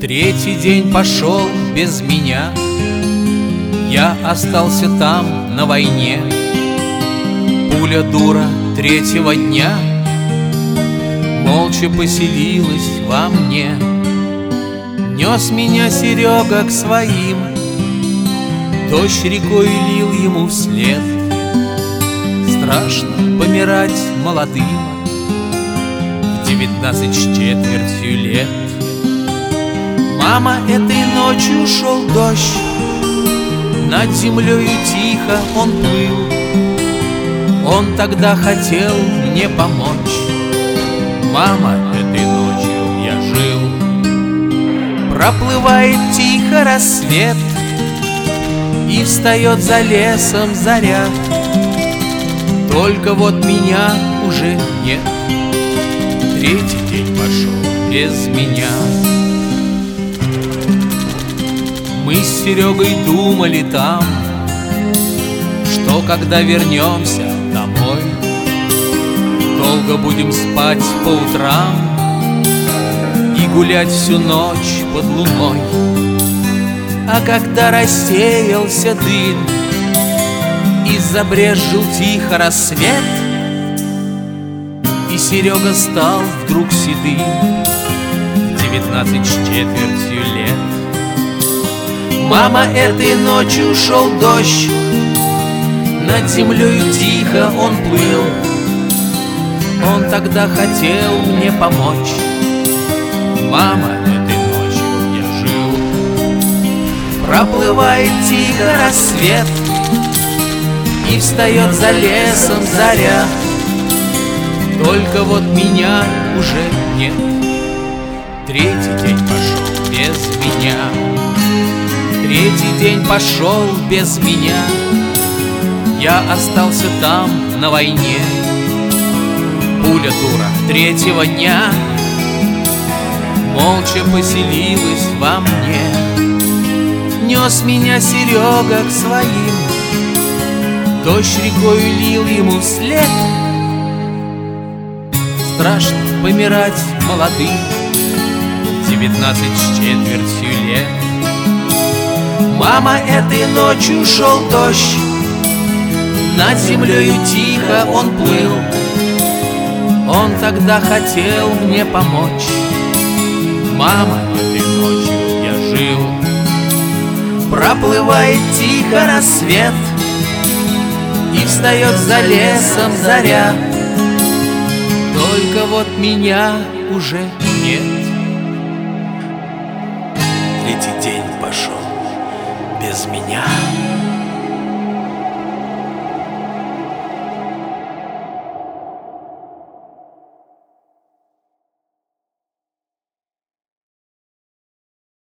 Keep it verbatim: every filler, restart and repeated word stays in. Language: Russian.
Третий день пошел без меня, я остался там на войне. Пуля дура третьего дня молча поселилась во мне. Нес меня Серега к своим, дождь рекой лил ему вслед. Страшно помирать молодым в девятнадцать с четвертью лет. Мама, этой ночью шел дождь, над землею тихо он плыл. Он тогда хотел мне помочь. Мама, этой ночью я жил. Проплывает тихо рассвет, и встает за лесом заря. Только вот меня уже нет. Третий день пошел без меня. Мы с Серегой думали там, что когда вернемся домой, долго будем спать по утрам и гулять всю ночь под луной. А когда рассеялся дым и забрезжил тихо рассвет, и Серега стал вдруг седым в девятнадцать с четвертью лет. Мама, этой ночью шел дождь, над землею тихо он плыл. Он тогда хотел мне помочь. Мама, этой ночью я жил. Проплывает тихо рассвет, и встает за лесом заря. Только вот меня уже нет. Третий день пошел без меня. Третий день пошел без меня. Я остался там на войне. Пуля дура третьего дня молча поселилась во мне. Нес меня Серега к своим, дождь рекою лил ему вслед. Страшно помирать молодым в девятнадцать с четвертью лет. Мама, этой ночью шел дождь, над землею тихо он плыл. Он тогда хотел мне помочь. Мама, этой ночью я жил. Проплывает тихо рассвет, и встает за лесом заря. Только вот меня уже нет. Третий день пошел без меня.